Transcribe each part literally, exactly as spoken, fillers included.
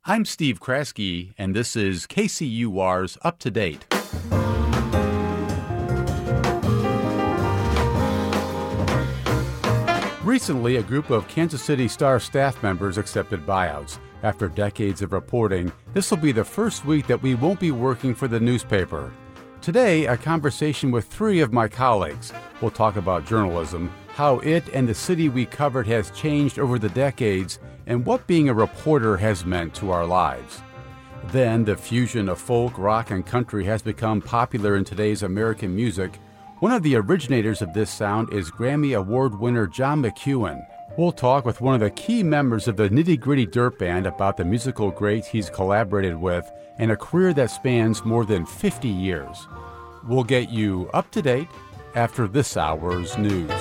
I'm Steve Kraske, and this is K C U R's Up to Date. Recently, a group of Kansas City Star staff members accepted buyouts. After decades of reporting, this will be the first week that we won't be working for the newspaper. Today, a conversation with three of my colleagues. We'll talk about journalism, how it and the city we covered has changed over the decades, and what being a reporter has meant to our lives. Then, the fusion of folk, rock, and country has become popular in today's American music. One of the originators of this sound is Grammy Award winner John McEuen. We'll talk with one of the key members of the Nitty Gritty Dirt Band about the musical greats he's collaborated with and a career that spans more than fifty years. We'll get you up to date after this hour's news.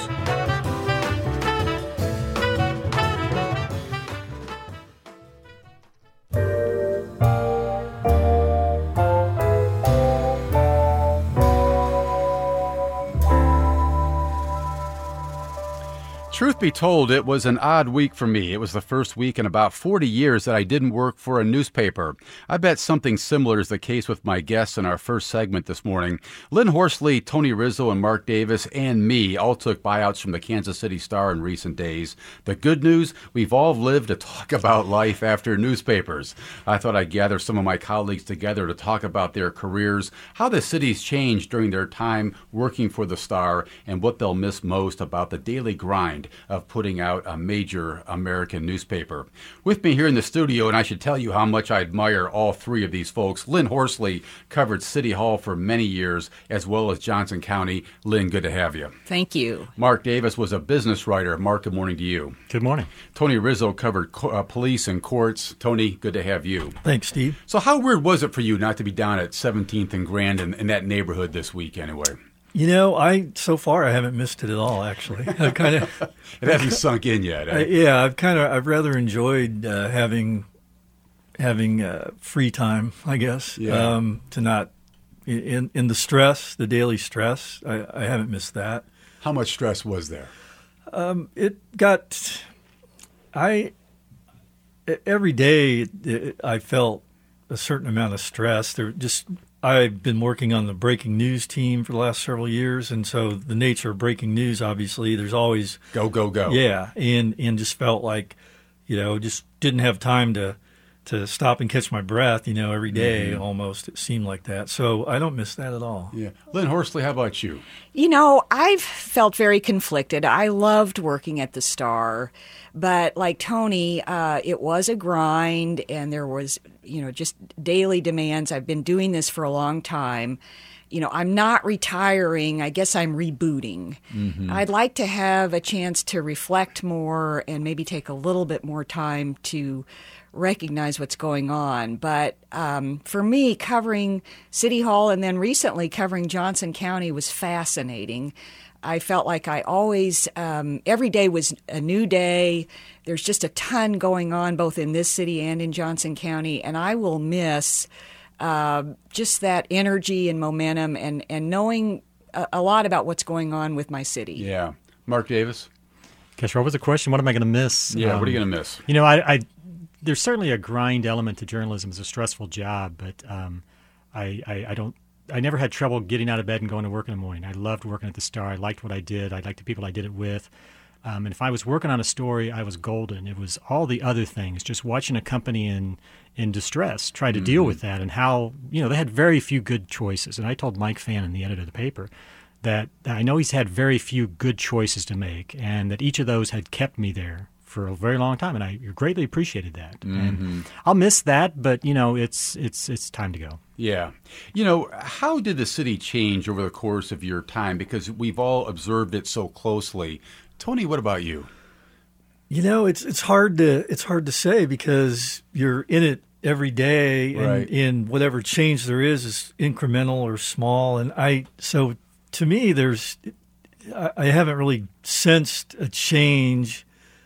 Truth be told, it was an odd week for me. It was the first week in about forty years that I didn't work for a newspaper. I bet something similar is the case with my guests in our first segment this morning. Lynn Horsley, Tony Rizzo, and Mark Davis, and me all took buyouts from the Kansas City Star in recent days. The good news, we've all lived to talk about life after newspapers. I thought I'd gather some of my colleagues together to talk about their careers, how the city's changed during their time working for the Star, and what they'll miss most about the daily grind of putting out a major American newspaper. With me here in the studio, and I should tell you how much I admire all three of these folks. Lynn Horsley covered City Hall for many years, as well as Johnson County. Lynn, good to have you. Thank you. Mark Davis was a business writer. Mark, good morning to you. Good morning. Tony Rizzo covered co- uh, police and courts. Tony, good to have you. Thanks, Steve. So how weird was it for you not to be down at seventeenth and Grand in, in that neighborhood this week anyway? You know, I so far I haven't missed it at all. Actually, I kind of it hasn't sunk in yet. Eh? I, yeah, I've kind of I've rather enjoyed uh, having having uh, free time. I guess yeah. um, to not in in the stress, the daily stress. I, I haven't missed that. How much stress was there? Um, it got I every day it, I felt a certain amount of stress. There just. I've been working on the breaking news team for the last several years, and so the nature of breaking news, obviously, there's always go, go, go. Yeah, and and just felt like, you know, just didn't have time to to stop and catch my breath. You know, every day mm-hmm. almost it seemed like that. So I don't miss that at all. Yeah, Lynn Horsley, how about you? You know, I've felt very conflicted. I loved working at the Star, but like Tony, uh, it was a grind, and there was, you know, just daily demands. I've been doing this for a long time. You know, I'm not retiring. I guess I'm rebooting. Mm-hmm. I'd like to have a chance to reflect more and maybe take a little bit more time to recognize what's going on. But um, for me, covering City Hall and then recently covering Johnson County was fascinating. I felt like I always, um, every day was a new day. There's just a ton going on both in this city and in Johnson County, and I will miss uh, just that energy and momentum and, and knowing a, a lot about what's going on with my city. Yeah. Mark Davis? Gosh, what was the question? What am I going to miss? Yeah, um, what are you going to miss? You know, I, I there's certainly a grind element to journalism. It's a stressful job, but um, I, I, I don't I never had trouble getting out of bed and going to work in the morning. I loved working at the Star. I liked what I did. I liked the people I did it with. Um, and if I was working on a story, I was golden. It was all the other things, just watching a company in in distress, try to mm-hmm. deal with that, and how, you know, they had very few good choices. And I told Mike Fannin, the editor of the paper, that I know he's had very few good choices to make, and that each of those had kept me there for a very long time, and I greatly appreciated that. Mm-hmm. And I'll miss that, but, you know, it's it's it's time to go. Yeah. You know, how did the city change over the course of your time? Because we've all observed it so closely. Tony, what about you? You know, it's it's hard to it's hard to say because you're in it every day, and, right. and whatever change there is is incremental or small. And I so to me, there's I, I haven't really sensed a change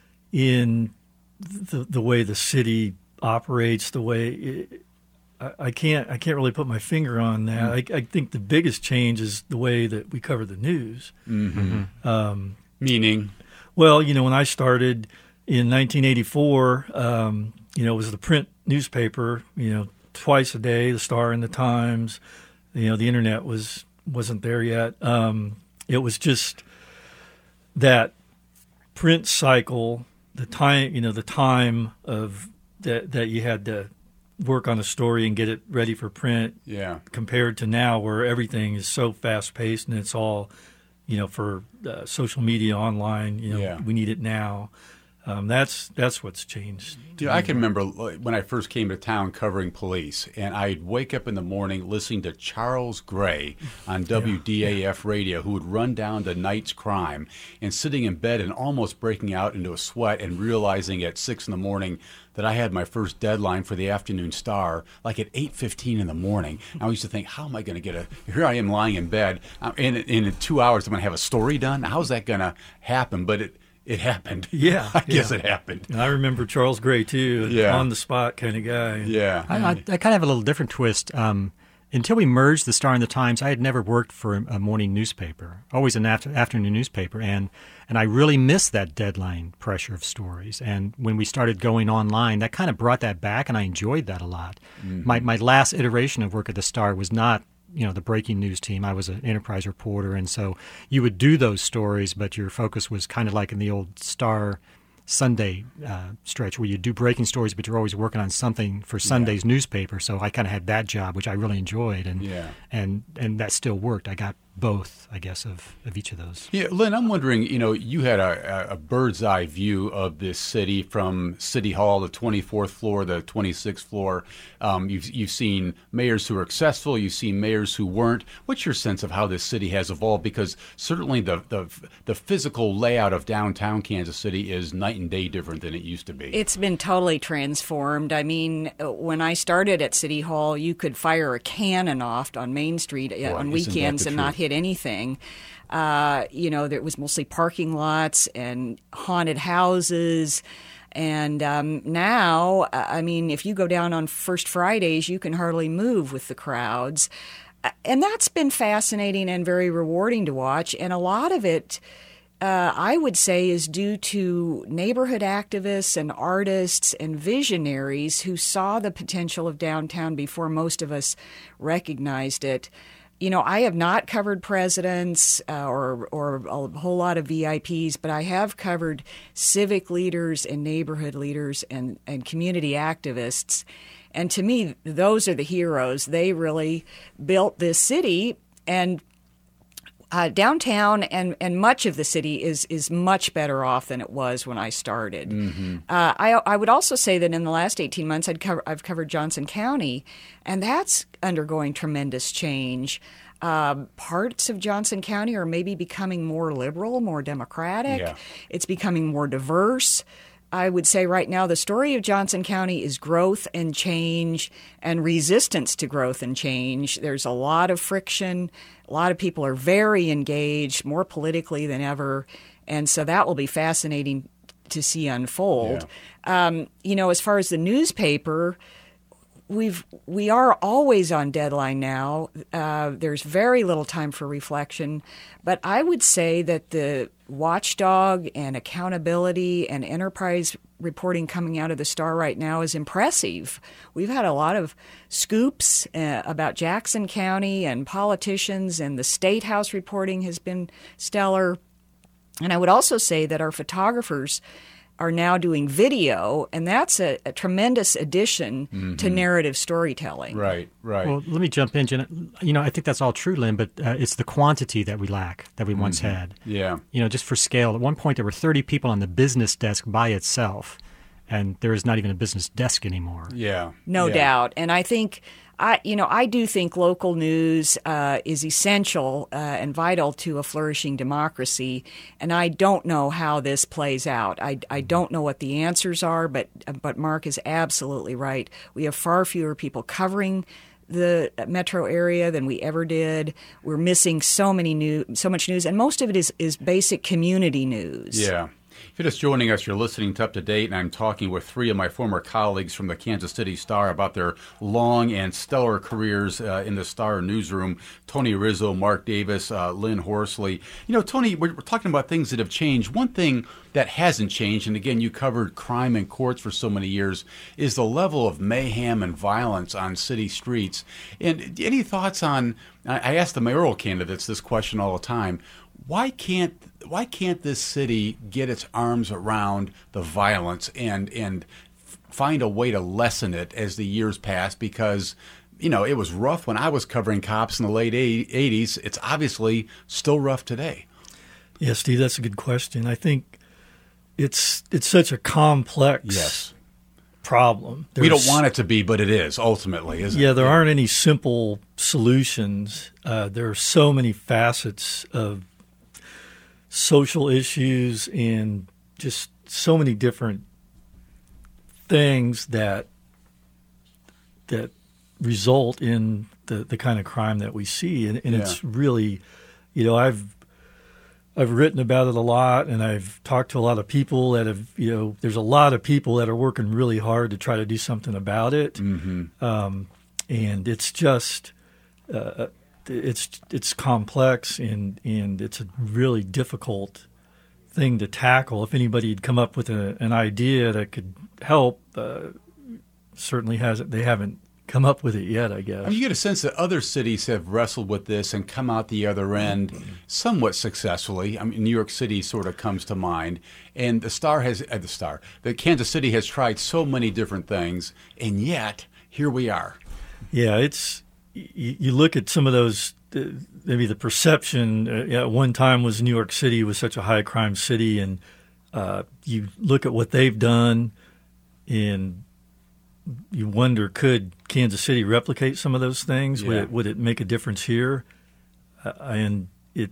in the the way the city operates, the way it, I, I can't I can't really put my finger on that. Mm-hmm. I, I think the biggest change is the way that we cover the news. Mm-hmm. Um, Meaning? Well, you know, when I started in nineteen eighty-four, um, you know, it was the print newspaper, you know, twice a day, the Star and the Times. You know, the internet was, wasn't there yet. Um, it was just that print cycle, the time, you know, the time of that, that you had to work on a story and get it ready for print. Yeah. Compared to now, where everything is so fast paced and it's all, you know, for uh, social media, online. You know, Yeah. we need it now. Um, that's that's what's changed. Yeah, I can remember when I first came to town covering police, and I'd wake up in the morning listening to Charles Gray on W D A F radio, who would run down the night's crime, and sitting in bed and almost breaking out into a sweat and realizing at six in the morning that I had my first deadline for the afternoon Star, like at eight fifteen in the morning. I used to think, how am I going to get a, here I am lying in bed, and in, in two hours I'm going to have a story done? How's that going to happen? But it It happened. Yeah. I guess yeah. it happened. And I remember Charles Gray, too, Yeah. on the spot kind of guy. Yeah. I, I, I kind of have a little different twist. Um, until we merged the Star and the Times, I had never worked for a, a morning newspaper, always an after, afternoon newspaper, and and I really missed that deadline pressure of stories. And when we started going online, that kind of brought that back, and I enjoyed that a lot. Mm-hmm. My my last iteration of work at the Star was not, you know, the breaking news team. I was an enterprise reporter, and so you would do those stories, but your focus was kind of like in the old Star Sunday uh, stretch where you do breaking stories, but you're always working on something for Sunday's yeah. newspaper. So I kind of had that job, which I really enjoyed, and yeah. and and that still worked. I got both, I guess, of, of each of those. Yeah, Lynn, I'm wondering, you know, you had a, a bird's eye view of this city from City Hall, the twenty-fourth floor, the twenty-sixth floor. Um, you've you've seen mayors who were successful. You've seen mayors who weren't. What's your sense of how this city has evolved? Because certainly the the the physical layout of downtown Kansas City is night and day different than it used to be. It's been totally transformed. I mean, when I started at City Hall, you could fire a cannon off on Main Street Boy, on weekends and not hit anything. Uh, you know, there was mostly parking lots and haunted houses. And um, now, I mean, if you go down on First Fridays, you can hardly move with the crowds. And that's been fascinating and very rewarding to watch. And a lot of it, uh, I would say, is due to neighborhood activists and artists and visionaries who saw the potential of downtown before most of us recognized it. You know, I have not covered presidents uh, or or a whole lot of V I Ps, but I have covered civic leaders and neighborhood leaders and, and community activists. And to me, those are the heroes. They really built this city, and uh, downtown and, and much of the city is is much better off than it was when I started. Mm-hmm. Uh, I I would also say that in the last eighteen months, I'd cover, I've covered Johnson County, and that's undergoing tremendous change. Uh, parts of Johnson County are maybe becoming more liberal, more democratic. Yeah. It's becoming more diverse. I would say right now the story of Johnson County is growth and change and resistance to growth and change. There's a lot of friction. A lot of people are very engaged, more politically than ever. And so that will be fascinating to see unfold. Yeah. Um, you know, as far as the newspaper, We've we are always on deadline now. Uh, there's very little time for reflection, but I would say that the watchdog and accountability and enterprise reporting coming out of the Star right now is impressive. We've had a lot of scoops uh, about Jackson County and politicians, and the State House reporting has been stellar. And I would also say that our photographers are now doing video, and that's a, a tremendous addition mm-hmm. to narrative storytelling. Right, right. Well, let me jump in, Jen. You know, I think that's all true, Lynn, but uh, it's the quantity that we lack, that we mm-hmm. once had. Yeah. You know, just for scale, at one point there were thirty people on the business desk by itself, and there is not even a business desk anymore. Yeah. No yeah. doubt. And I think I, you know, I do think local news uh, is essential uh, and vital to a flourishing democracy. And I don't know how this plays out. I, I don't know what the answers are, but but Mark is absolutely right. We have far fewer people covering the metro area than we ever did. We're missing so many new, so much news, and most of it is is basic community news. Yeah. If you're just joining us, you're listening to Up to Date, and I'm talking with three of my former colleagues from the Kansas City Star about their long and stellar careers uh, in the Star newsroom. Tony Rizzo, Mark Davis, uh, Lynn Horsley. You know, Tony, we're, we're talking about things that have changed. One thing that hasn't changed, and again, you covered crime in courts for so many years, is the level of mayhem and violence on city streets. And any thoughts on, I ask the mayoral candidates this question all the time, why can't why can't this city get its arms around the violence and and find a way to lessen it as the years pass? Because, you know, it was rough when I was covering cops in the late eighties. It's obviously still rough today. Yeah, Steve, that's a good question. I think it's it's such a complex yes. problem. There's, we don't want it to be, but it is ultimately, isn't yeah, it? Yeah, there aren't any simple solutions. Uh, there are so many facets of social issues and just so many different things that that result in the, the kind of crime that we see. And, and yeah. it's really, you know, I've I've written about it a lot, and I've talked to a lot of people that have, you know, there's a lot of people that are working really hard to try to do something about it. Mm-hmm. Um, and it's just, uh, it's it's complex, and, and it's a really difficult thing to tackle. If anybody had come up with a, an idea that could help, uh, certainly hasn't. They haven't come up with it yet, I guess. I mean, you get a sense that other cities have wrestled with this and come out the other end somewhat successfully. I mean, New York City sort of comes to mind, and the Star has uh, the Star. The Kansas City has tried so many different things, and yet here we are. Yeah, it's you, you look at some of those. Uh, maybe the perception uh, at one time was New York City was such a high crime city, and uh, you look at what they've done, and you wonder, could Kansas City replicate some of those things? Yeah. Would it, would it make a difference here? Uh, and it,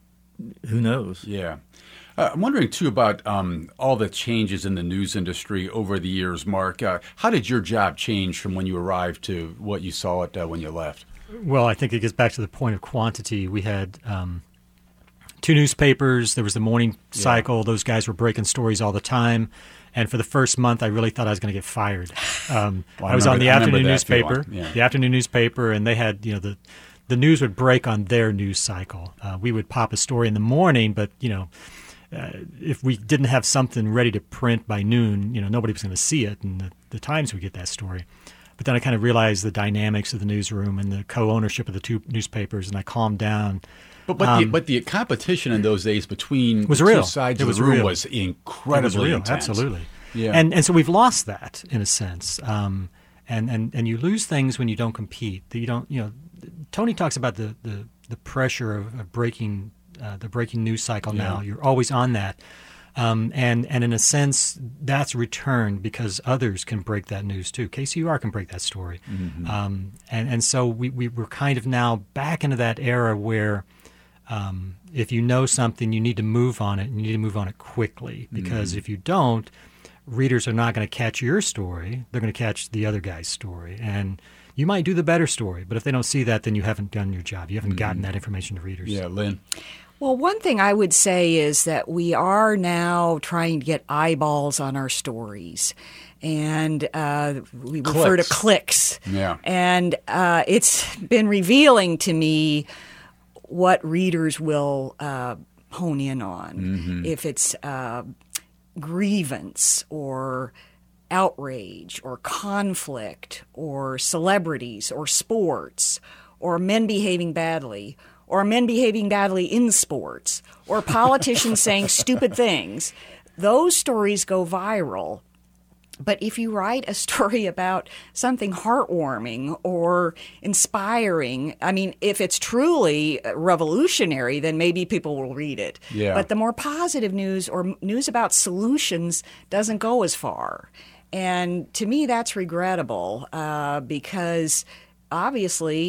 who knows? Yeah. Uh, I'm wondering, too, about um, all the changes in the news industry over the years, Mark. Uh, how did your job change from when you arrived to what you saw it uh, when you left? Well, I think it gets back to the point of quantity. We had um, two newspapers. There was the morning Yeah. cycle. Those guys were breaking stories all the time. And for the first month, I really thought I was going to get fired. Um, Well, I was remember- on the I remember afternoon that newspaper, feeling. Yeah. the afternoon newspaper, and they had, you know, the the news would break on their news cycle. Uh, we would pop a story in the morning, but you know, uh, if we didn't have something ready to print by noon, you know, nobody was going to see it, and the, the Times would get that story. But then I kind of realized the dynamics of the newsroom and the co-ownership of the two newspapers, and I calmed down. But but, the, Um, but the competition in those days between was the real. two sides It of was the room real. was incredibly It was real, intense. absolutely. Yeah. And and so we've lost that in a sense. Um, and, and, and you lose things when you don't compete. That you don't, you know, Tony talks about the, the, the pressure of, of breaking uh, the breaking news cycle now. Yeah. You're always on that. Um, and, and in a sense, that's returned because others can break that news too. K C U R can break that story. Mm-hmm. Um, and, and so we, we, we're kind of now back into that era where um, if you know something, you need to move on it, and you need to move on it quickly. Because Mm-hmm. if you don't, readers are not going to catch your story. They're going to catch the other guy's story. And you might do the better story, but if they don't see that, then you haven't done your job. You haven't gotten that information to readers. Yeah, Lynn. Well, one thing I would say is that we are now trying to get eyeballs on our stories. And uh, we refer to clicks. Yeah. And uh, it's been revealing to me what readers will uh, hone in on. Mm-hmm. If it's uh, grievance or outrage or conflict or celebrities or sports or men behaving badly or men behaving badly in sports or politicians saying stupid things, those stories go viral. But if you write a story about something heartwarming or inspiring, I mean, if it's truly revolutionary, then maybe people will read it. Yeah. But the more positive news or news about solutions doesn't go as far. And to me, that's regrettable uh, because obviously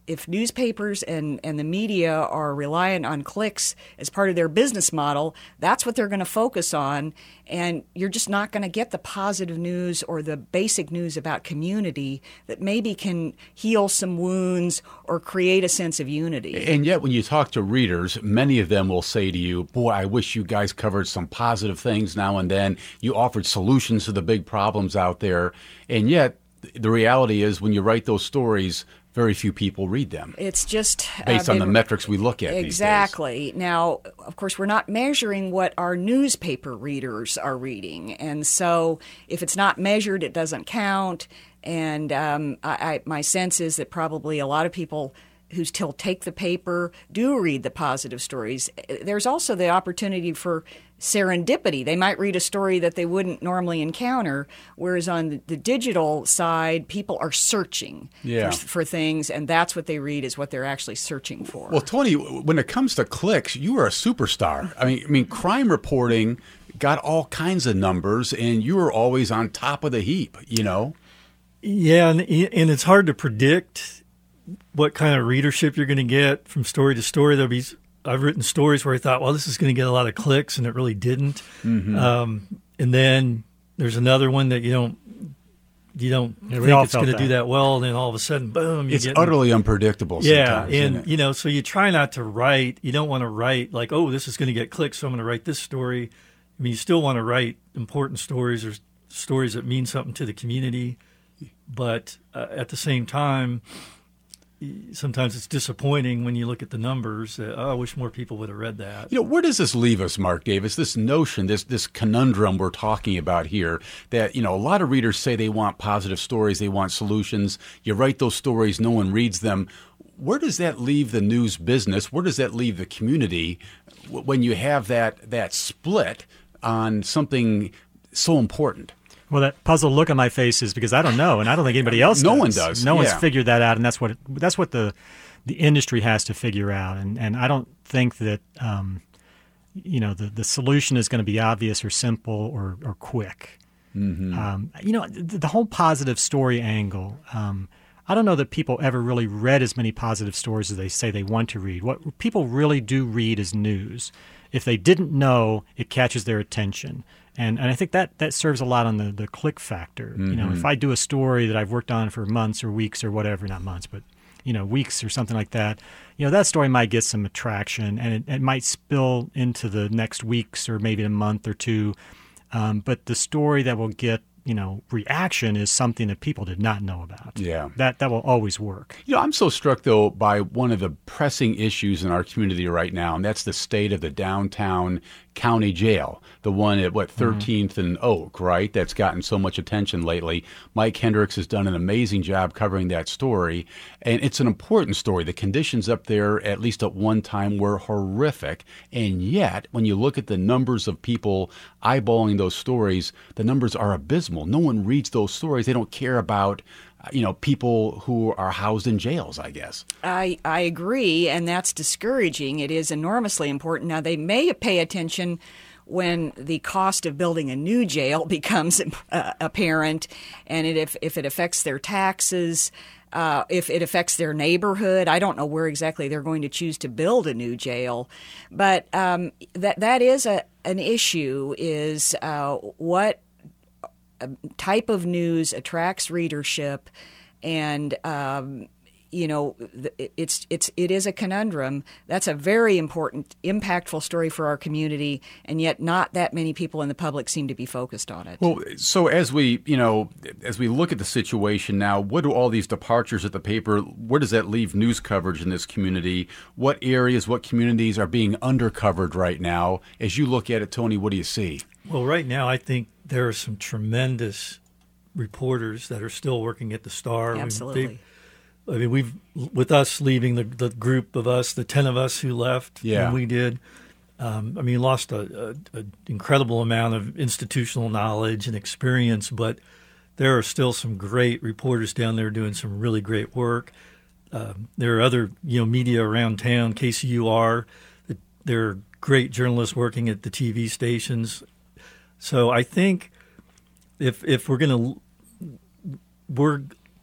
if newspapers and, and the media are reliant on clicks as part of their business model, that's what they're going to focus on. And you're just not going to get the positive news or the basic news about community that maybe can heal some wounds or create a sense of unity. And yet when you talk to readers, many of them will say to you, boy, I wish you guys covered some positive things now and then. You offered solutions to the big problems out there. And yet the reality is when you write those stories, very few people read them. It's just based uh, on been, the metrics we look at exactly. these days. Now, of course, we're not measuring what our newspaper readers are reading, and so if it's not measured, it doesn't count. And um, I, I, my sense is that probably a lot of people who still take the paper do read the positive stories. There's also the opportunity for serendipity. They might read a story that they wouldn't normally encounter, whereas on the, the digital side, people are searching yeah. for, for things, and that's what they read is what they're actually searching for. Well, Tony, when it comes to clicks, you are a superstar. I mean, I mean, crime reporting got all kinds of numbers, and you were always on top of the heap, you know? Yeah, and, and it's hard to predict what kind of readership you're going to get from story to story. There'll be I've written stories where I thought, well, this is going to get a lot of clicks, and it really didn't. Mm-hmm. Um, and then there's another one that you don't you don't yeah, think it's going to that. do that well, and then all of a sudden, boom! You it's get utterly unpredictable. Yeah, sometimes, and isn't it? you know, so you try not to write. You don't want to write like, oh, this is going to get clicks, so I'm going to write this story. I mean, you still want to write important stories or stories that mean something to the community, but uh, at the same time, sometimes it's disappointing when you look at the numbers. Uh, oh, I wish more people would have read that. You know, where does this leave us, Mark Davis? This notion, this this conundrum we're talking about here, that, you know, a lot of readers say they want positive stories, they want solutions. You write those stories, no one reads them. Where does that leave the news business? Where does that leave the community when you have that that split on something so important? Well, that puzzled look on my face is because I don't know, and I don't think anybody else no does. one does. No yeah. one's figured that out, and that's what it, that's what the the industry has to figure out. And and I don't think that um, you know the, the solution is going to be obvious or simple or or quick. Mm-hmm. Um, you know, the, the whole positive story angle. Um, I don't know that people ever really read as many positive stories as they say they want to read. What people really do read is news. If they didn't know, it catches their attention. And and I think that, that serves a lot on the, the click factor. Mm-hmm. You know, if I do a story that I've worked on for months or weeks or whatever, not months, but, you know, weeks or something like that, you know, that story might get some attraction, and it, it might spill into the next weeks or maybe a month or two. Um, but the story that will get, you know, reaction is something that people did not know about. Yeah. That that will always work. You know, I'm so struck, though, by one of the pressing issues in our community right now, and that's the state of the downtown county jail, the one at, what, thirteenth mm-hmm. and Oak, right? That's gotten so much attention lately. Mike Hendricks has done an amazing job covering that story, and it's an important story. The conditions up there, at least at one time, were horrific, and yet, when you look at the numbers of people eyeballing those stories, the numbers are abysmal. No one reads those stories. They don't care about, you know, people who are housed in jails, I guess. I, I agree, and that's discouraging. It is enormously important. Now, they may pay attention when the cost of building a new jail becomes uh, apparent, and it, if, if it affects their taxes, uh, if it affects their neighborhood. I don't know where exactly they're going to choose to build a new jail, but um, that that is a an issue, is uh, what type of news attracts readership, and um, you know, it's it's it is a conundrum. That's a very important, impactful story for our community, and yet not that many people in the public seem to be focused on it. Well, so as we you know as we look at the situation now, what do all these departures at the paper? Where does that leave news coverage in this community? What areas, what communities are being undercovered right now? As you look at it, Tony, what do you see? Well, right now, I think there are some tremendous reporters that are still working at the Star. Absolutely. They, I mean, we've with us leaving the the group of us, the ten of us who left yeah. when we did. Um, I mean, lost a, a, a incredible amount of institutional knowledge and experience, but there are still some great reporters down there doing some really great work. Um, there are other you know media around town, K C U R. There are great journalists working at the T V stations. So I think if if we're going to we're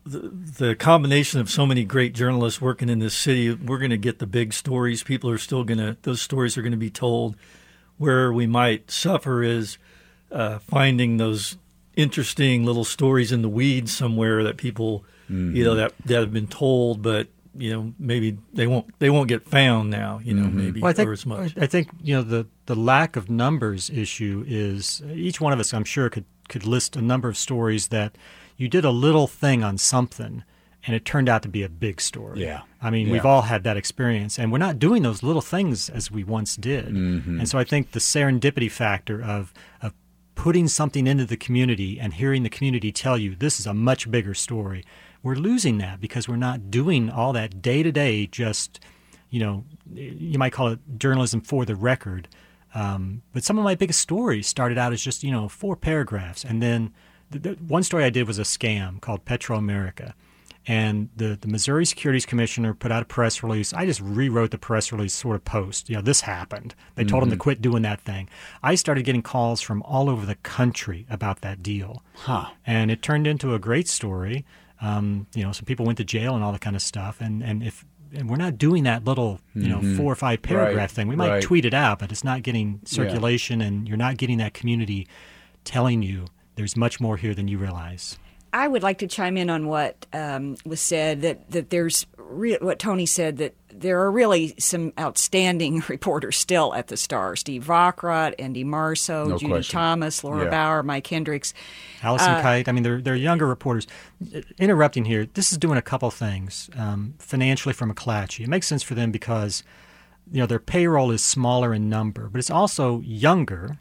the, the combination of so many great journalists working in this city, we're going to get the big stories. People are still going to, those stories are going to be told. Where we might suffer is uh, finding those interesting little stories in the weeds somewhere that people, mm-hmm. you know, that, that have been told, but you know, maybe they won't they won't get found now. You know, mm-hmm. maybe well, I think, or as much. I think you know the the lack of numbers issue is each one of us, I'm sure, could could list a number of stories that you did a little thing on something and it turned out to be a big story. Yeah. I mean, yeah. we've all had that experience, and we're not doing those little things as we once did. Mm-hmm. And so I think the serendipity factor of of putting something into the community and hearing the community tell you this is a much bigger story, we're losing that because we're not doing all that day-to-day just, you know, you might call it journalism for the record. Um, but some of my biggest stories started out as just, you know, four paragraphs. And then the, the, one story I did was a scam called Petro America. And the, the Missouri Securities Commissioner put out a press release. I just rewrote the press release sort of post. You know, this happened. They told mm-hmm. him to quit doing that thing. I started getting calls from all over the country about that deal. Huh. And it turned into a great story. Um, you know, some people went to jail and all that kind of stuff. And, and if and we're not doing that little, you know, mm-hmm. four or five paragraph right. thing. We might right. tweet it out, but it's not getting circulation, yeah. and you're not getting that community telling you there's much more here than you realize. I would like to chime in on what um, was said, that, that there's re- what Tony said, that there are really some outstanding reporters still at the Star. Steve Vockrodt, Andy Marceau, No Judy question. Thomas, Laura Yeah. Bauer, Mike Hendricks. Allison Uh, Kite. I mean, they're, they're younger reporters. Interrupting here, this is doing a couple things um, financially for McClatchy. It makes sense for them because, you know, their payroll is smaller in number, but it's also younger,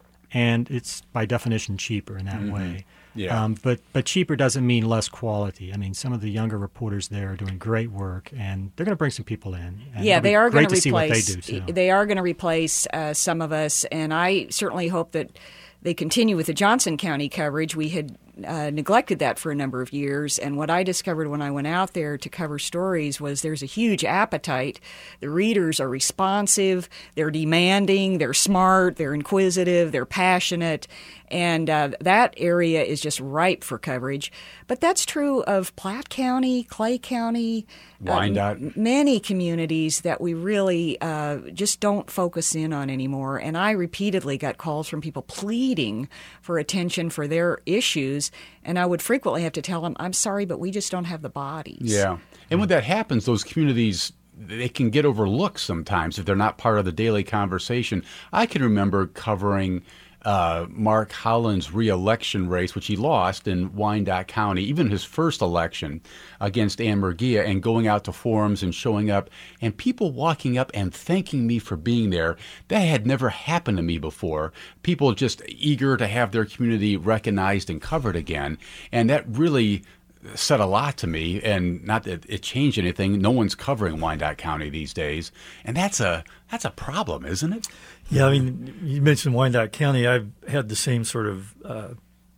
and it's by definition cheaper in that mm-hmm. way. Yeah. Um, but but cheaper doesn't mean less quality. I mean, some of the younger reporters there are doing great work, and they're going to bring some people in. And Yeah, it'll be they are going great to see what they replace. do too. They are going to replace uh, some of us, and I certainly hope that they continue with the Johnson County coverage. We had uh, neglected that for a number of years, and what I discovered when I went out there to cover stories was there's a huge appetite. The readers are responsive, they're demanding, they're smart, they're inquisitive, they're passionate, and uh, that area is just ripe for coverage. But that's true of Platte County, Clay County, Wyandotte. Uh, many communities that we really uh, just don't focus in on anymore. And I repeatedly got calls from people pleading for attention for their issues, and I would frequently have to tell them, I'm sorry, but we just don't have the bodies. Yeah. And when that happens, those communities, they can get overlooked sometimes if they're not part of the daily conversation. I can remember covering uh, Mark Howland's re-election race, which he lost in Wyandotte County, even his first election against Ann Murguia, and going out to forums and showing up, and people walking up and thanking me for being there. That had never happened to me before. People just eager to have their community recognized and covered again. And that really said a lot to me, and not that it changed anything. No one's covering Wyandotte County these days, and that's a that's a problem, isn't it? Yeah, I mean, you mentioned Wyandotte County. I've had the same sort of uh,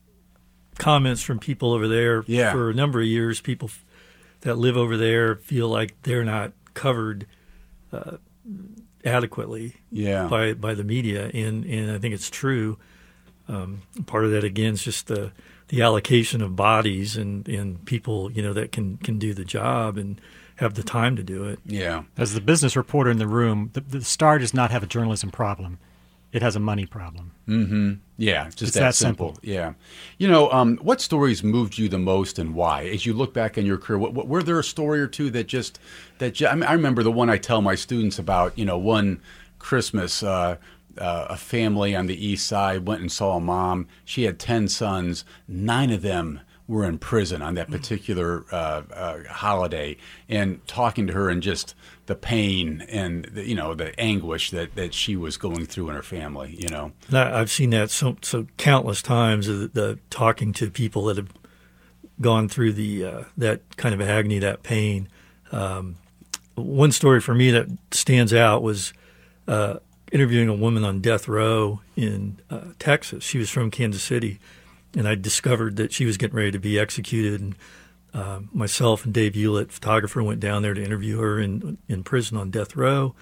comments from people over there yeah. for a number of years. People f- that live over there feel like they're not covered uh, adequately yeah. by by the media, and and I think it's true. Um, part of that again is just the the allocation of bodies and, and people, you know, that can, can do the job and have the time to do it. Yeah. As the business reporter in the room, the, the Star does not have a journalism problem. It has a money problem. Mm-hmm. Yeah, just it's that, that simple. simple. Yeah. You know, um, what stories moved you the most, and why? As you look back in your career, what, what, were there a story or two that just that ju- I, mean, I remember the one I tell my students about. You know, one Christmas, uh, uh, a family on the east side went and saw a mom. She had ten sons. Nine of them were in prison on that particular uh, uh, holiday, and talking to her and just the pain and the, you know the anguish that, that she was going through in her family. You know, and I, I've seen that so so countless times. The, the talking to people that have gone through the uh, that kind of agony, that pain. Um, one story for me that stands out was uh, interviewing a woman on death row in uh, Texas. She was from Kansas City. And I discovered that she was getting ready to be executed. And uh, myself and Dave Hewlett, photographer, went down there to interview her in in prison on death row.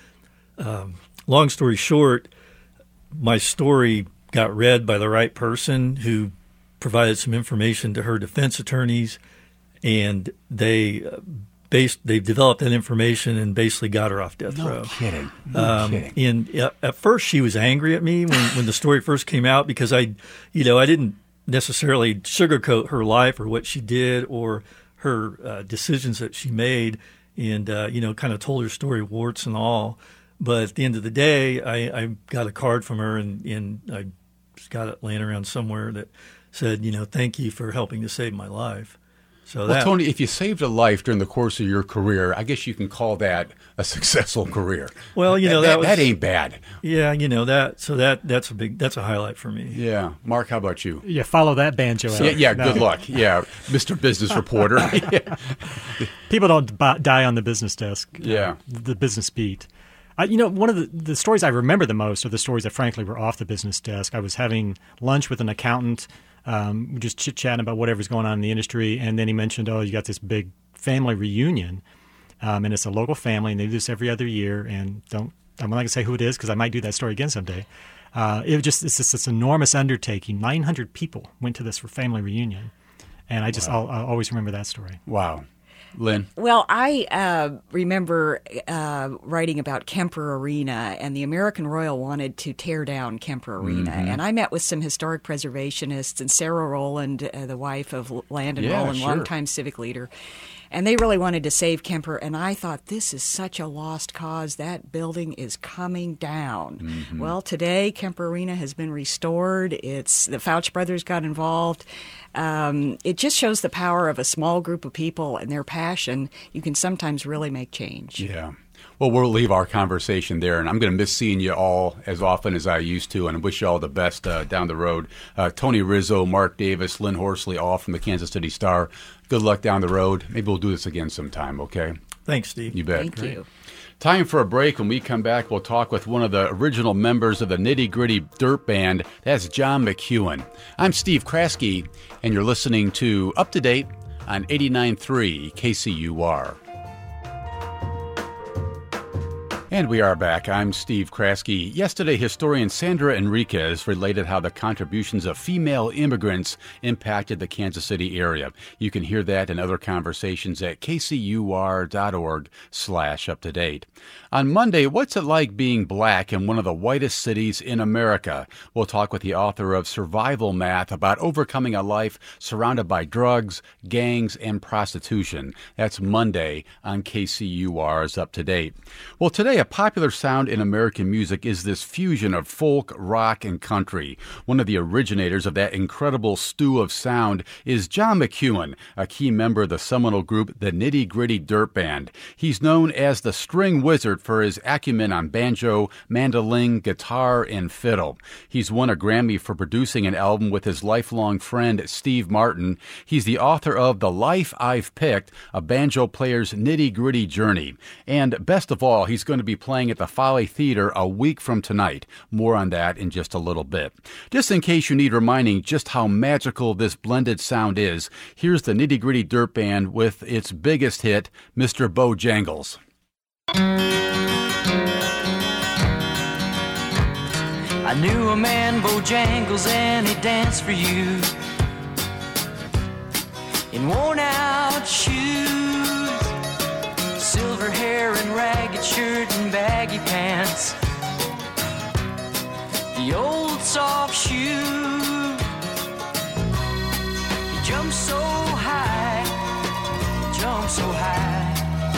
Um, long story short, my story got read by the right person who provided some information to her defense attorneys. and they uh, based they've developed that information and basically got her off death No row. kidding. No Um, kidding. and uh, at first, she was angry at me when, when the story first came out because I, you know, I didn't necessarily sugarcoat her life or what she did or her uh, decisions that she made, and uh, you know, kind of told her story, warts and all. But at the end of the day, I, I got a card from her, and, and I got it laying around somewhere that said, you know, thank you for helping to save my life. So Well, that, Tony, if you saved a life during the course of your career, I guess you can call that a successful career. well, you know, that, that, was, that ain't bad. yeah, you know that. So that that's a big that's a highlight for me. Yeah. Mark, how about you? Yeah, follow that banjo out. Yeah, yeah, No. good luck. Yeah, Mister Business Reporter. yeah. People don't b- die on the business desk. uh, Yeah. the business beat. I, you know, one of the, the stories I remember the most are the stories that, frankly, were off the business desk. I was having lunch with an accountant, um, just chit-chatting about whatever's going on in the industry, and then he mentioned, oh, you got this big family reunion, um, and it's a local family, and they do this every other year, and don't I'm not going to say who it is because I might do that story again someday. Uh, it was just it's just this enormous undertaking. nine hundred people went to this for family reunion, and I just I'll, I'll always remember that story. Wow. Lynn? Well, I uh, remember uh, writing about Kemper Arena, and the American Royal wanted to tear down Kemper Arena. Mm-hmm. And I met with some historic preservationists and Sarah Rowland, uh, the wife of Landon Yeah, Rowland, sure. longtime civic leader. And they really wanted to save Kemper, and I thought, this is such a lost cause. That building is coming down. Mm-hmm. Well, today, Kemper Arena has been restored. It's the Fouch brothers got involved. Um, it just shows the power of a small group of people and their passion. You can sometimes really make change. Yeah. Well, we'll leave our conversation there, and I'm going to miss seeing you all as often as I used to, and wish you all the best uh, down the road. Uh, Tony Rizzo, Mark Davis, Lynn Horsley, all from the Kansas City Star. Good luck down the road. Maybe we'll do this again sometime, okay? Thanks, Steve. You bet. Thank you. Time for a break. When we come back, we'll talk with one of the original members of the Nitty Gritty Dirt Band. That's John McEuen. I'm Steve Kraske, and you're listening to Up to Date on eighty-nine point three K C U R. And we are back. I'm Steve Kraske. Yesterday, historian Sandra Enriquez related how the contributions of female immigrants impacted the Kansas City area. You can hear that and other conversations at kcur.org slash up to date. On Monday, what's it like being black in one of the whitest cities in America? We'll talk with the author of Survival Math about overcoming a life surrounded by drugs, gangs, and prostitution. That's Monday on K C U R's Up to Date. Well, today, a popular sound in American music is this fusion of folk, rock, and country. One of the originators of that incredible stew of sound is John McEuen, a key member of the seminal group the Nitty Gritty Dirt Band. He's known as the String Wizard for his acumen on banjo, mandolin, guitar, and fiddle. He's won a Grammy for producing an album with his lifelong friend Steve Martin. He's the author of The Life I've Picked, a banjo player's nitty-gritty journey. And best of all, he's going to be playing at the Folly Theater a week from tonight. More on that in just a little bit. Just in case you need reminding just how magical this blended sound is, here's the Nitty Gritty Dirt Band with its biggest hit, Mister Bojangles. I knew a man, Bojangles, and he danced for you in worn-out shoes, silver hair and ragged shirt and baggy pants, the old soft shoe. He jumped so high, jumped so high,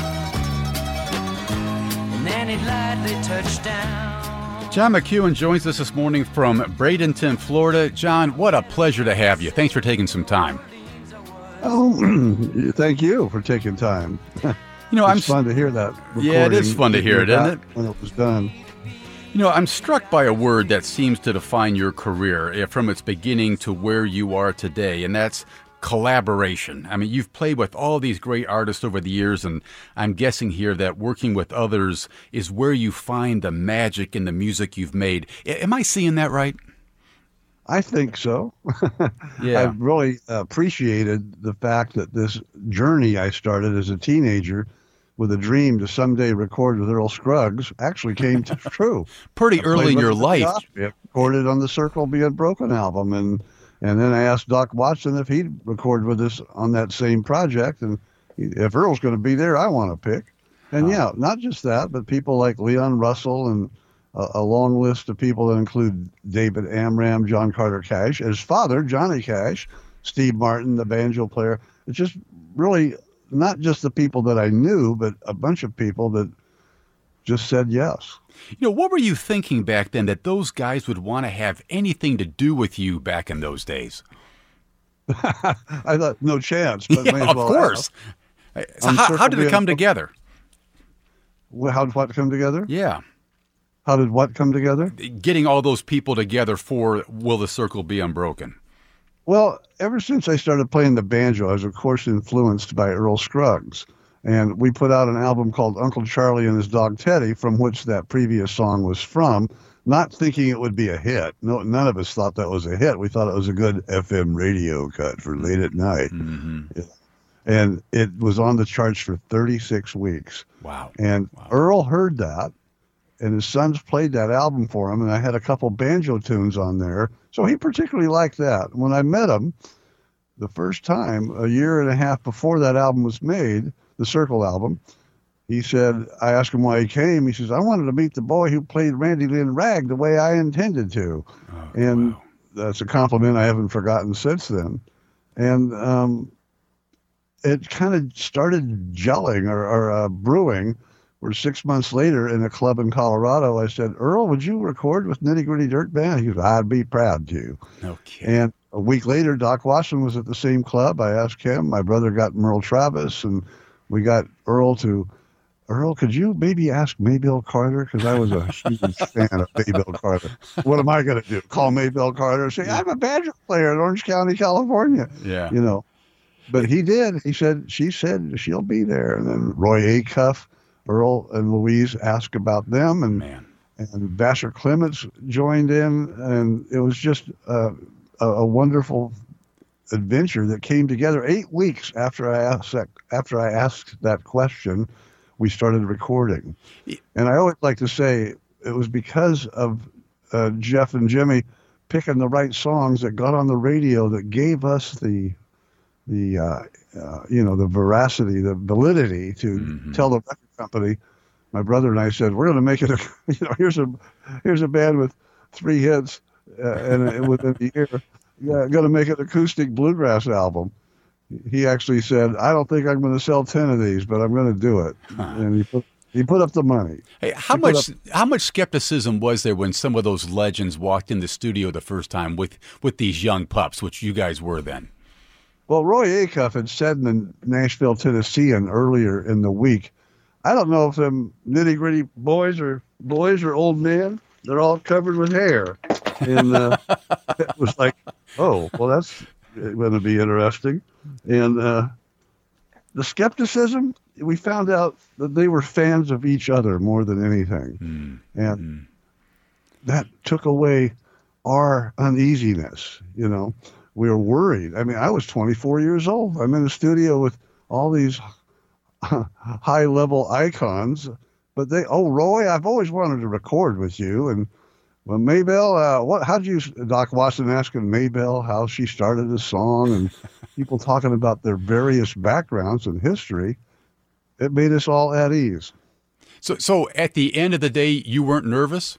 and then he'd lightly touch down. John McEuen joins us this morning from Bradenton, Florida. John, what a pleasure to have you. Thanks for taking some time. Oh, thank you for taking time. You know, it's I'm fun to hear that. Yeah, it is fun to hear it, isn't it? When it was done. You know, I'm struck by a word that seems to define your career eh, from its beginning to where you are today, and that's collaboration. I mean, you've played with all these great artists over the years, and I'm guessing here that working with others is where you find the magic in the music you've made. Am I seeing that right? I think so. Yeah. I've really appreciated the fact that this journey I started as a teenager with a dream to someday record with Earl Scruggs actually came true. Pretty I early in played your with life. Crosby. I recorded on the Circle Be Unbroken album, and And then I asked Doc Watson if he'd record with us on that same project. And if Earl's going to be there, I want to pick. And yeah, not just that, but people like Leon Russell and a, a long list of people that include David Amram, John Carter Cash, his father, Johnny Cash, Steve Martin, the banjo player. It's just really not just the people that I knew, but a bunch of people that just said yes. You know, what were you thinking back then that those guys would want to have anything to do with you back in those days? I thought no chance, but yeah, may as of well course. So how, how did it come together? How did what come together? Yeah. How did what come together? Getting all those people together for Will the Circle Be Unbroken? Well, ever since I started playing the banjo, I was, of course, influenced by Earl Scruggs. And we put out an album called Uncle Charlie and His Dog Teddy, from which that previous song was from, not thinking it would be a hit. No, none of us thought that was a hit. We thought it was a good F M radio cut for late at night. Mm-hmm. Yeah. And it was on the charts for thirty-six weeks. Wow. And wow. Earl heard that, and his sons played that album for him, and I had a couple banjo tunes on there. So he particularly liked that. When I met him the first time, a year and a half before that album was made, the Circle album, he said, I asked him why he came. He says, I wanted to meet the boy who played Randy Lynn Ragg the way I intended to. Oh, and wow. That's a compliment I haven't forgotten since then. And um, it kind of started gelling or, or uh, brewing, where six months later in a club in Colorado, I said, Earl, would you record with Nitty Gritty Dirt Band? He goes, I'd be proud to. Okay. And a week later, Doc Watson was at the same club. I asked him. My brother got Merle Travis, and we got Earl to, Earl, could you maybe ask Maybelle Carter? Because I was a huge fan of Maybelle Carter. What am I going to do? Call Maybelle Carter and say, I'm a banjo player in Orange County, California. Yeah. You know. But he did. He said, she said she'll be there. And then Roy Acuff, Earl and Louise asked about them. And, Man. and Vassar Clements joined in. And it was just uh, a, a wonderful adventure that came together. Eight weeks after I asked that, after I asked that question, we started recording. And I always like to say it was because of uh, Jeff and Jimmy picking the right songs that got on the radio that gave us the the uh, uh, you know the veracity, the validity to mm-hmm. tell the record company. My brother and I said, we're going to make it a you know here's a here's a band with three hits uh, and, and within a year. Yeah, going to make an acoustic bluegrass album. He actually said, I don't think I'm going to sell ten of these, but I'm going to do it. Huh. And he put, he put up the money. Hey, how he much up, how much skepticism was there when some of those legends walked in the studio the first time with, with these young pups, which you guys were then? Well, Roy Acuff had said in the Nashville Tennessean earlier in the week, I don't know if them nitty gritty boys or boys or old men, they're all covered with hair. And uh, it was like, oh, well, that's going to be interesting. And uh, the skepticism, we found out that they were fans of each other more than anything. Mm. And mm. that took away our uneasiness, you know. We were worried. I mean, I was twenty-four years old. I'm in the studio with all these high-level icons. But they, oh, Roy, I've always wanted to record with you. And well, Maybelle, uh, what? How'd you, Doc Watson asking Maybelle how she started the song, and people talking about their various backgrounds and history. It made us all at ease. So, so at the end of the day, you weren't nervous?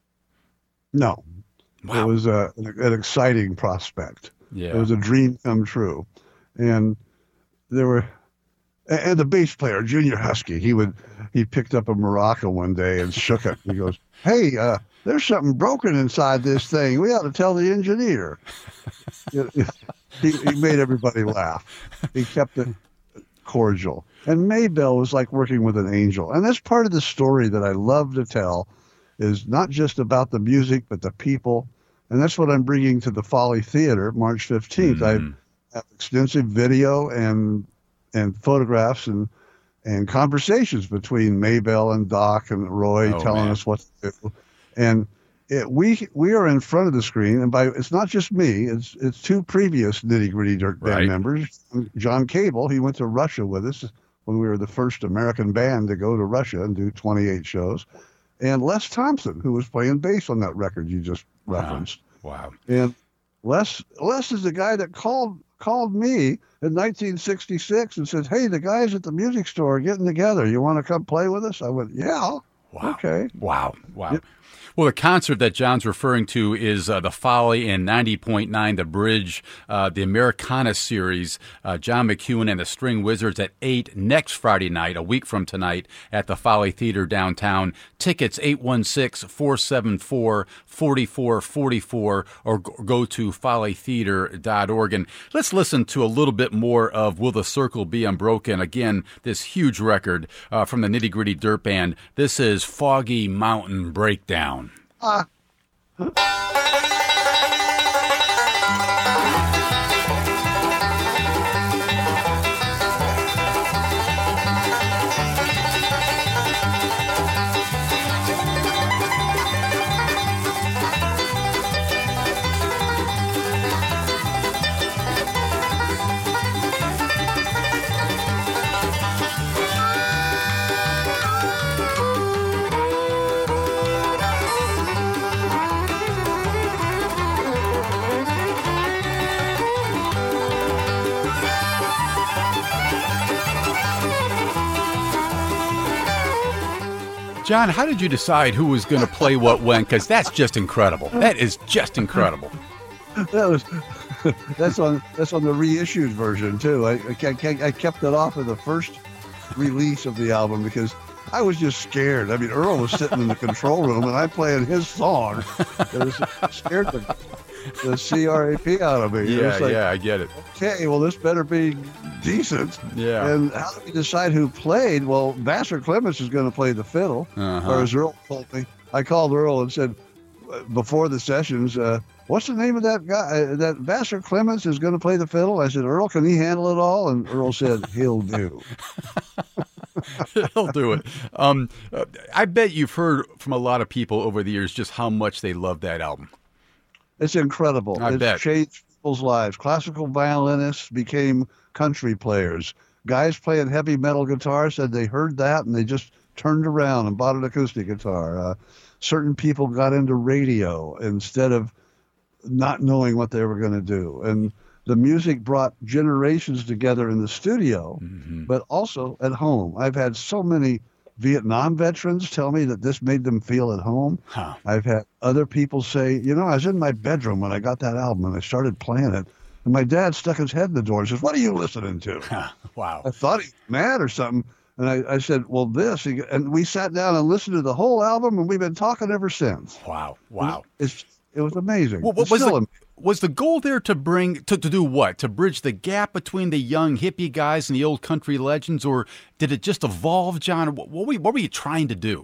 No. Wow. It was a, an exciting prospect. Yeah. It was a dream come true. And there were, and the bass player, Junior Husky, he would, he picked up a maraca one day and shook it. He goes, hey, uh, there's something broken inside this thing. We ought to tell the engineer. he, he made everybody laugh. He kept it cordial. And Maybelle was like working with an angel. And that's part of the story that I love to tell, is not just about the music, but the people. And that's what I'm bringing to the Folly Theater March fifteenth. Mm-hmm. I have extensive video and and photographs and and conversations between Maybelle and Doc and Roy oh, telling man. us what to do. And it, we we are in front of the screen, and by it's not just me, it's it's two previous Nitty Gritty Dirt Band right. members. John Cable, he went to Russia with us when we were the first American band to go to Russia and do twenty-eight shows. And Les Thompson, who was playing bass on that record you just referenced. Wow. wow. And Les Les is the guy that called called me in nineteen sixty-six and said, "Hey, the guys at the music store are getting together. You want to come play with us?" I went, "Yeah, wow. okay." Wow, wow. Yeah. Well, the concert that John's referring to is uh, The Folly and ninety point nine The Bridge, uh, the Americana series, uh, John McEuen and the String Wizards at eight next Friday night, a week from tonight, at the Folly Theater downtown. Tickets eight one six, four seven four, four four four four or go to folly theater dot org. And let's listen to a little bit more of Will the Circle Be Unbroken? Again, this huge record uh, from the Nitty Gritty Dirt Band. This is Foggy Mountain Breakdown. Ah. John, how did you decide who was going to play what when? Because that's just incredible. That is just incredible. That was that's on that's on the reissued version too. I, I I kept it off of the first release of the album because I was just scared. I mean, Earl was sitting in the control room and I playing his song. It was scared the, the C R A P out of me. Yeah, like, yeah, I get it. Okay, well, this better be decent. Yeah. And how do we decide who played? Well, Vassar Clements is going to play the fiddle, Uh-huh. or as Earl told me. I called Earl and said uh, before the sessions, uh, "What's the name of that guy? Uh, that Vassar Clements is going to play the fiddle." I said, "Earl, can he handle it all?" And Earl said, "He'll do." He'll do it. Um, uh, I bet you've heard from a lot of people over the years just how much they love that album. It's incredible. I it's bet. changed people's lives. Classical violinists became country players. Guys playing heavy metal guitar said they heard that and they just turned around and bought an acoustic guitar. Uh, certain people got into radio instead of not knowing what they were going to do. And the music brought generations together in the studio, Mm-hmm. but also at home. I've had so many Vietnam veterans tell me that this made them feel at home. Huh. I've had other people say, you know, I was in my bedroom when I got that album and I started playing it. And my dad stuck his head in the door and says, "What are you listening to?" Wow. I thought he was mad or something. And I, I said, well, this. He, and we sat down and listened to the whole album, and we've been talking ever since. Wow. Wow. It's, it was amazing. Well, what It's was still the, amazing. was the goal there to bring to, to do what? To bridge the gap between the young hippie guys and the old country legends, or did it just evolve, John? What, what, were, you, what were you trying to do?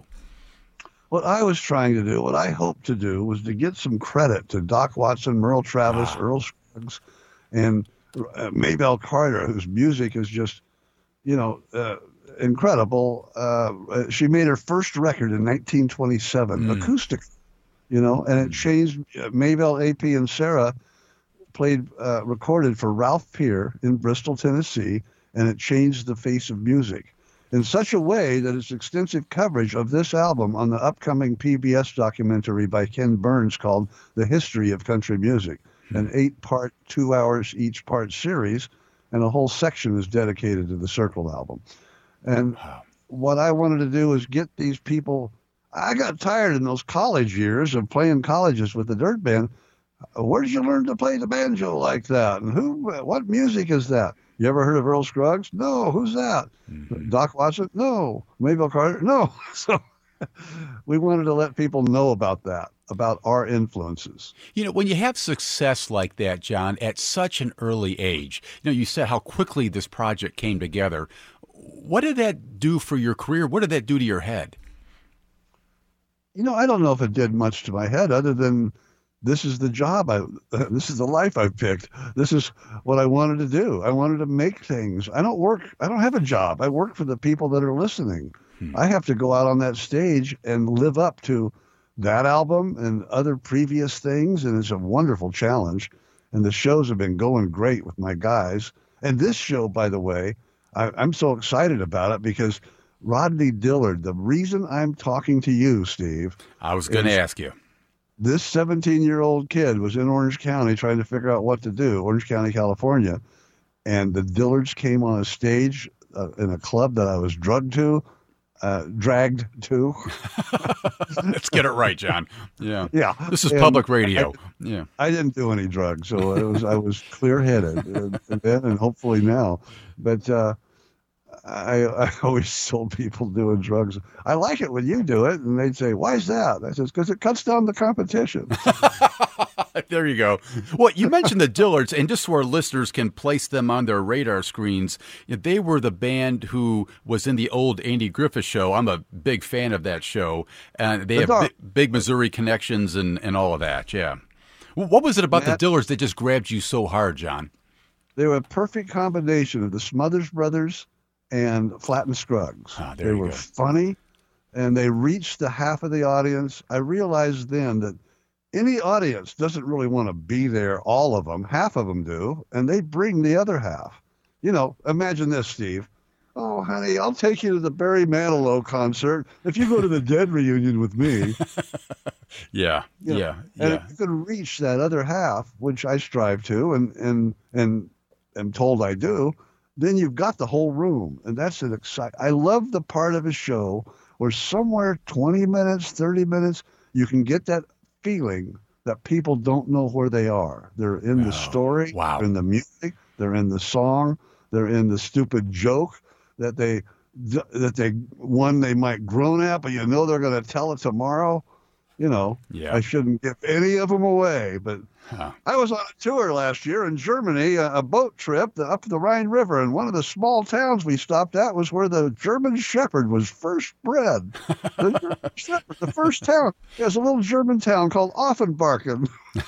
What I was trying to do, what I hoped to do, was to get some credit to Doc Watson, Merle Travis, Ah. Earl Scruggs, and uh, Maybelle Carter, whose music is just, you know, uh, incredible. Uh, she made her first record in nineteen twenty-seven, Mm. acoustic, you know, and it changed. Uh, Maybelle, A P, and Sarah played, uh, recorded for Ralph Peer in Bristol, Tennessee, and it changed the face of music in such a way that its extensive coverage of this album on the upcoming P B S documentary by Ken Burns called The History of Country Music, an eight-part, two hours each part series, and a whole section is dedicated to the Circle album. And what I wanted to do was get these people. I got tired in those college years of playing colleges with the Dirt Band. Where did you learn to play the banjo like that? And who? What music is that? You ever heard of Earl Scruggs? No. Who's that? Mm-hmm. Doc Watson? No. Maybelle Carter? No. So we wanted to let people know about that, about our influences. You know, when you have success like that, John, at such an early age, you know, you said how quickly this project came together. What did that do for your career? What did that do to your head? You know, I don't know if it did much to my head other than this is the job I, this is the life I've picked. This is what I wanted to do. I wanted to make things. I don't work, I don't have a job. I work for the people that are listening. Hmm. I have to go out on that stage and live up to that album and other previous things. And it's a wonderful challenge. And the shows have been going great with my guys. And this show, by the way, I, I'm so excited about it because Rodney Dillard, the reason I'm talking to you, Steve. I was going to ask you. this seventeen-year-old kid was in Orange County trying to figure out what to do, Orange County, California, and the Dillards came on a stage uh, in a club that I was drugged to, uh, dragged to. Let's get it right, John. Yeah. Yeah. This is And public radio. I, yeah. I didn't do any drugs, so it was I was clear-headed and, and then and hopefully now. But uh, I, I always told people doing drugs, I like it when you do it, and they'd say, "Why is that?" I says, "Because it cuts down the competition." There you go. Well, you mentioned the Dillards, and just so our listeners can place them on their radar screens, they were the band who was in the old Andy Griffith Show. I'm a big fan of that show. And uh, they have big, big Missouri connections and, and all of that, yeah. What was it about Matt, the Dillards that just grabbed you so hard, John? They were a perfect combination of the Smothers Brothers and Flatt and Scruggs. Ah, there they you were go. funny, and they reached the half of the audience. I realized then that any audience doesn't really want to be there, all of them. Half of them do, and they bring the other half. You know, imagine this, Steve. Oh, honey, I'll take you to the Barry Manilow concert if you go to the Dead reunion with me. Yeah, You know, yeah, and yeah. if you can reach that other half, which I strive to, and and and am told I do, then you've got the whole room, and that's an exciting. I love the part of a show where somewhere twenty minutes, thirty minutes, you can get that feeling that people don't know where they are. They're in the Oh, story, wow. they're in the music, they're in the song, they're in the stupid joke that they that they one they might groan at, but you know they're going to tell it tomorrow. You know, Yeah. I shouldn't give any of them away, but Huh. I was on a tour last year in Germany, a, a boat trip up the Rhine River, and one of the small towns we stopped at was where the German Shepherd was first bred. The German Shepherd, the first town. There's a little German town called Offenbarken.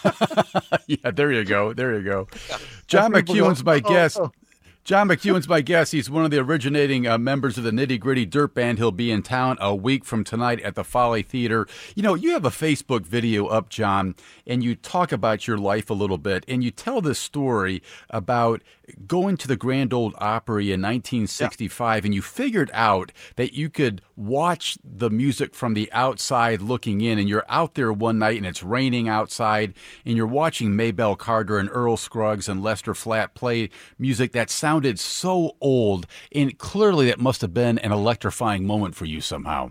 Yeah, there you go. There you go. John And people McEwen's go, my "Oh, guest. oh." John McEwen's my guest. He's one of the originating uh, members of the Nitty Gritty Dirt Band. He'll be in town a week from tonight at the Folly Theater. You know, you have a Facebook video up, John, and you talk about your life a little bit, and you tell this story about going to the Grand Ole Opry in nineteen sixty-five, yeah. and you figured out that you could watch the music from the outside looking in, and you're out there one night, and it's raining outside, and you're watching Maybelle Carter and Earl Scruggs and Lester Flatt play music that sounded so old, and clearly that must have been an electrifying moment for you somehow.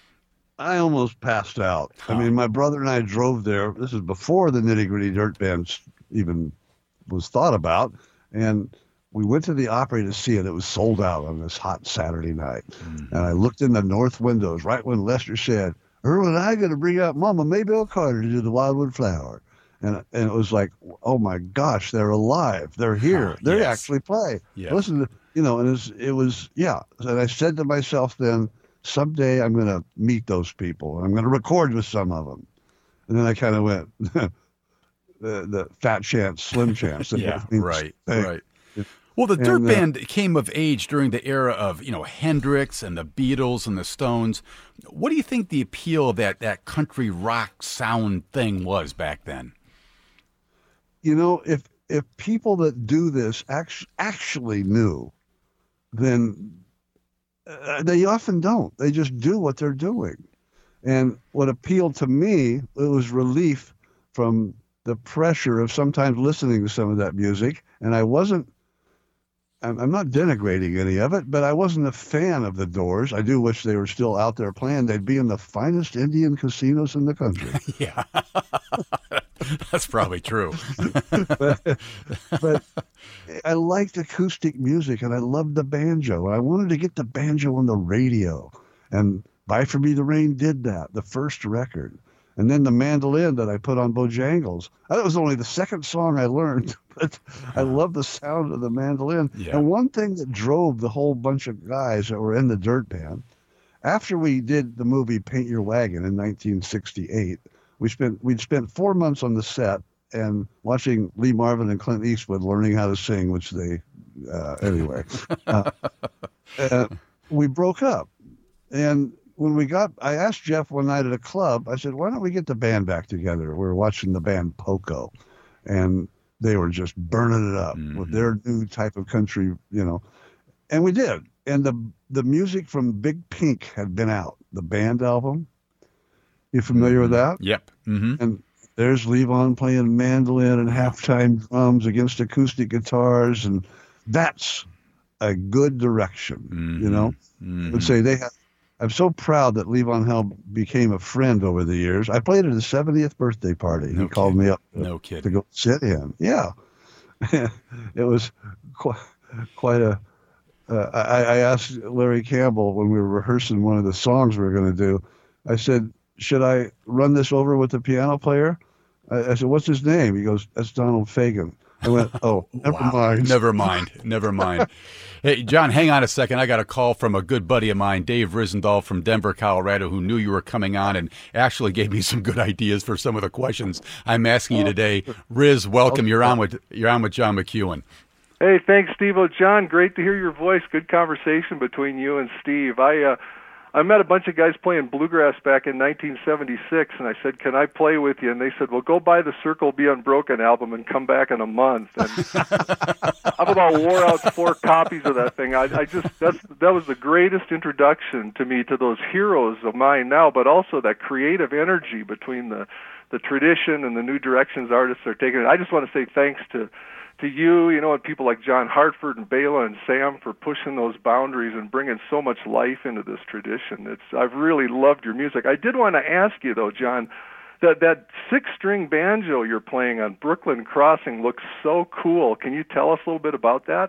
I almost passed out. Huh. I mean, my brother and I drove there. This is before the Nitty Gritty Dirt Band even was thought about. And we went to the Opry to see it. It was sold out on this hot Saturday night. Mm-hmm. And I looked in the north windows right when Lester said, "Earl and I are going to bring out Mama Maybelle Carter to do the Wildwood Flower." And and it was like, oh my gosh, they're alive. They're here. Oh, they yes. actually play. Yeah. Listen to, you know, and it was, it was, yeah. And I said to myself then, someday I'm going to meet those people. And I'm going to record with some of them. And then I kind of went, the, the fat chance, slim chance. Yeah, right, hey. right. Well, the Dirt And, uh, Band came of age during the era of, you know, Hendrix and the Beatles and the Stones. What do you think the appeal of that, that country rock sound thing was back then? You know, if if people that do this actually, actually knew, then uh, they often don't. They just do what they're doing. And what appealed to me, it was relief from the pressure of sometimes listening to some of that music. And I wasn't, I'm, I'm not denigrating any of it, but I wasn't a fan of the Doors. I do wish they were still out there playing. They'd be in the finest Indian casinos in the country. Yeah, that's probably true. but, but I liked acoustic music, and I loved the banjo. And I wanted to get the banjo on the radio. And Buy For Me the Rain did that, the first record. And then the mandolin that I put on Bojangles. That was only the second song I learned, but I love the sound of the mandolin. Yeah. And one thing that drove the whole bunch of guys that were in the Dirt Band, after we did the movie Paint Your Wagon in nineteen sixty-eight, we spent we'd spent four months on the set and watching Lee Marvin and Clint Eastwood learning how to sing, which they uh, anyway. uh, uh, we broke up, and when we got, I asked Jeff one night at a club, I said, why don't we get the band back together? We were watching the band Poco, and they were just burning it up mm-hmm. with their new type of country, you know, and we did. And the the music from Big Pink had been out, the band album, You familiar with that? Yep. Mm-hmm. And there's Levon playing mandolin and halftime drums against acoustic guitars, and that's a good direction, mm-hmm. you know? Mm-hmm. I would say they have, I'm so proud that Levon Helm became a friend over the years. I played at his seventieth birthday party. No he called me up to, no kidding. to go sit in. Yeah. It was quite, quite a, uh, I, I asked Larry Campbell when we were rehearsing one of the songs we were going to do, I said, should I run this over with the piano player? I, I said, what's his name? He goes, that's Donald Fagen. I went, oh, never wow. mind. Never mind. Never mind. Hey, John, hang on a second. I got a call from a good buddy of mine, Dave Risendahl from Denver, Colorado, who knew you were coming on and actually gave me some good ideas for some of the questions I'm asking you today. Riz, welcome. You're on with you're on with John McEwen. Hey, thanks, Steve. Oh, John, great to hear your voice. Good conversation between you and Steve. I uh, I met a bunch of guys playing bluegrass back in nineteen seventy-six, and I said, can I play with you? And they said, well, go buy the Circle Be Unbroken album and come back in a month. And I've about wore out four copies of that thing. I, I just that's that was the greatest introduction to me to those heroes of mine now, but also that creative energy between the, the tradition and the new directions artists are taking. I just want to say thanks to to you, you know, and people like John Hartford and Bela and Sam for pushing those boundaries and bringing so much life into this tradition. It's I've really loved your music. I did want to ask you, though, John, that that six-string banjo you're playing on Brooklyn Crossing looks so cool. Can you tell us a little bit about that?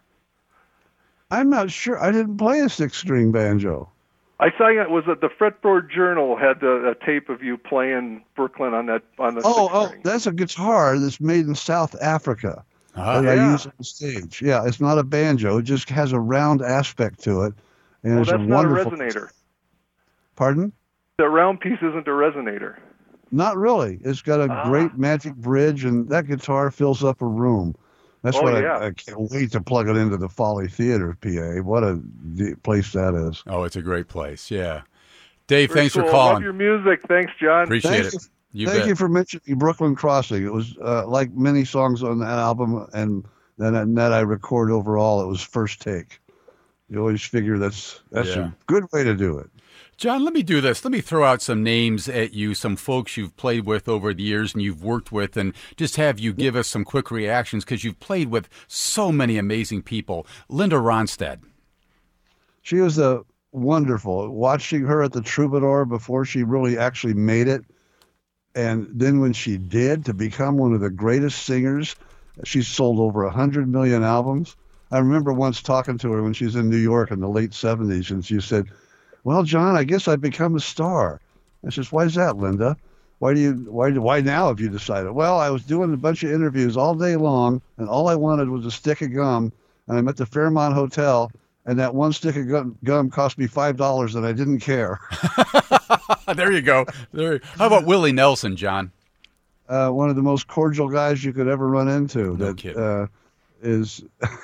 I'm not sure. I didn't play a six-string banjo. I saw you. It was at the Fretboard Journal had a, a tape of you playing Brooklyn on that on the. Oh, six-string. oh, that's a guitar that's made in South Africa. Uh, that yeah. I use on stage. Yeah, it's not a banjo. It just has a round aspect to it, and Well, it's that's a not a wonderful. resonator. Pardon? The round piece isn't a resonator. Not really. It's got a Ah. great magic bridge, and that guitar fills up a room. That's Oh, what yeah. I, I can't wait to plug it into the Folly Theater, P A. What a d- place that is. Oh, it's a great place. Yeah. Dave, Very thanks cool. for calling. Love your music. Thanks, John. Appreciate Thank it. you. You Thank bet. you for mentioning Brooklyn Crossing. It was uh, like many songs on the album, and then that I record overall, it was first take. You always figure that's that's Yeah. a good way to do it. John, let me do this. Let me throw out some names at you, some folks you've played with over the years and you've worked with, and just have you give us some quick reactions because you've played with so many amazing people. Linda Ronstadt. She was a wonderful. Watching her at the Troubadour before she really actually made it, and then when she did, to become one of the greatest singers, she sold over a hundred million albums. I remember once talking to her when she was in New York in the late seventies, and she said, well, John, I guess I've become a star. I says, why is that, Linda? Why do you, why, why now have you decided? Well, I was doing a bunch of interviews all day long, and all I wanted was a stick of gum, and I'm at the Fairmont Hotel, and that one stick of gum, gum cost me five dollars, and I didn't care. There you go. There. How about Willie Nelson, John? Uh, one of the most cordial guys you could ever run into. No that kidding. uh, is,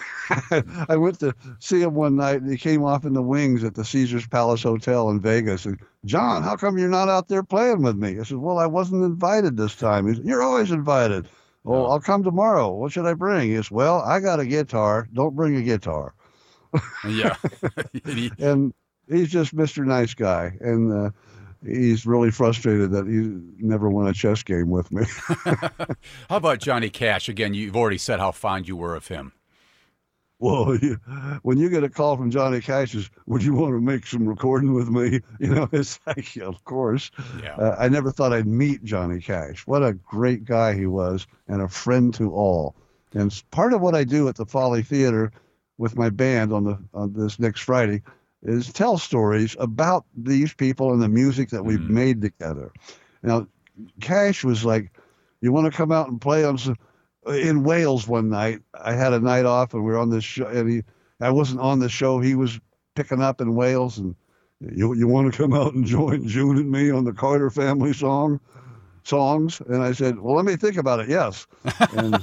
I went to see him one night, and he came off in the wings at the Caesars Palace Hotel in Vegas. And John, how come you're not out there playing with me? I said, well, I wasn't invited this time. He said, you're always invited. Well, Oh. I'll come tomorrow. What should I bring? He says, well, I got a guitar. Don't bring a guitar. Yeah. And he's just Mister Nice Guy. And uh, he's really frustrated that he never won a chess game with me. How about Johnny Cash? Again, you've already said how fond you were of him. Well, you, when you get a call from Johnny Cash, is, would you want to make some recording with me? You know, it's like, yeah, of course. Yeah. Uh, I never thought I'd meet Johnny Cash. What a great guy he was, and a friend to all. And s- part of what I do at the Folly Theater with my band on the on this next Friday is tell stories about these people and the music that we've Mhm. made together. Now, Cash was like, you want to come out and play on some, in Wales one night. I had a night off and we were on this show, and he, I wasn't on the show. He was picking up in Wales, and you you want to come out and join June and me on the Carter Family song songs? And I said, well, let me think about it. Yes. And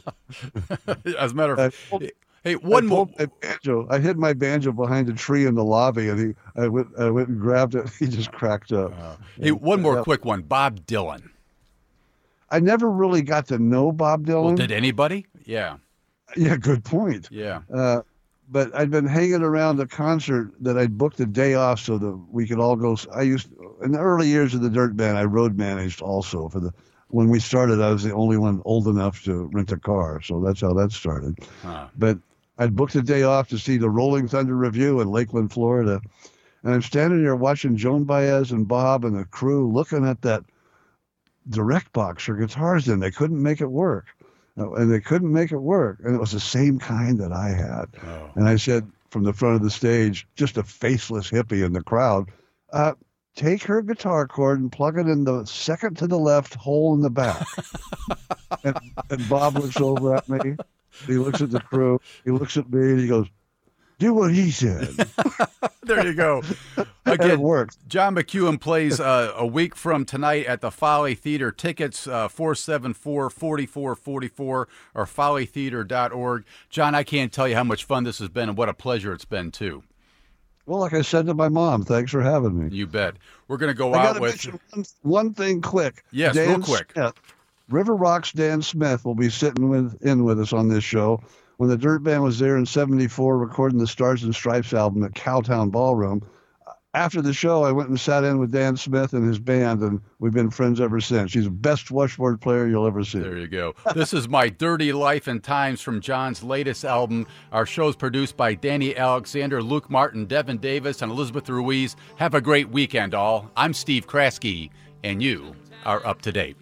As a matter I of pulled- fact, hey, one I more. pulled my banjo. I hid my banjo behind a tree in the lobby, and he, I went, I went and grabbed it. He just cracked up. Uh, hey, one more Yeah. quick one. Bob Dylan. I never really got to know Bob Dylan. Well, did anybody? Yeah. Yeah, good point. Yeah. Uh, but I'd been hanging around a concert that I'd booked a day off so that we could all go. I used in the early years of the Dirt Band, I road managed also for the. When we started, I was the only one old enough to rent a car, so that's how that started. Huh. But I'd booked a day off to see the Rolling Thunder Revue in Lakeland, Florida, and I'm standing there watching Joan Baez and Bob and the crew looking at that direct box her guitars in. They couldn't make it work, and they couldn't make it work, and it was the same kind that I had. Oh. And I said from the front of the stage, just a faceless hippie in the crowd, uh, take her guitar cord and plug it in the second to the left hole in the back. and, and Bob looks over at me. He looks at the crew. He looks at me and he goes, do what he said. There you go. Again, it works. John McEuen plays uh, a week from tonight at the Folly Theater. Tickets, uh, four seven four, four four four four or folly theater dot org. John, I can't tell you how much fun this has been and what a pleasure it's been, too. Well, like I said to my mom, thanks for having me. You bet. We're going to go I out with one, one thing quick. Yes, Dan real quick. Smith, River Rock's Dan Smith will be sitting with in with us on this show. When the Dirt Band was there in seventy-four recording the Stars and Stripes album at Cowtown Ballroom, after the show, I went and sat in with Dan Smith and his band, and we've been friends ever since. He's the best washboard player you'll ever see. There you go. This is My Dirty Life and Times from John's latest album. Our show's produced by Danny Alexander, Luke Martin, Devin Davis, and Elizabeth Ruiz. Have a great weekend, all. I'm Steve Kraske, and you are up to date.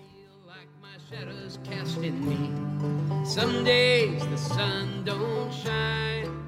Some days the sun don't shine.